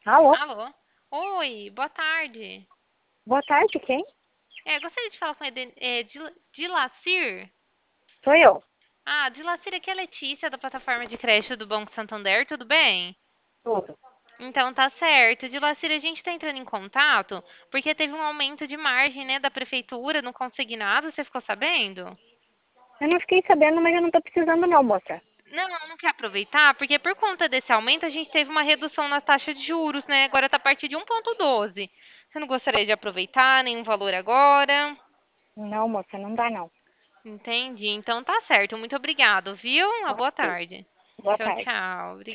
Alô? Alô? Oi, boa tarde. Boa tarde, quem? Gostaria de falar com a Dilacir. Sou eu. Dilacir, aqui é a Letícia, da plataforma de crédito do Banco Santander, tudo bem? Tudo. Então tá certo. Dilacir, a gente está entrando em contato porque teve um aumento de margem, né, da prefeitura no consignado, você ficou sabendo? Eu não fiquei sabendo, mas eu não tô precisando não, moça. Não quer aproveitar, porque por conta desse aumento a gente teve uma redução na taxa de juros, né? Agora tá a partir de 1,12. Você não gostaria de aproveitar nenhum valor agora? Não, moça, não dá não. Entendi. Então tá certo. Muito obrigado, viu? Uma boa Ok. tarde. Boa Tchau, tarde. tchau.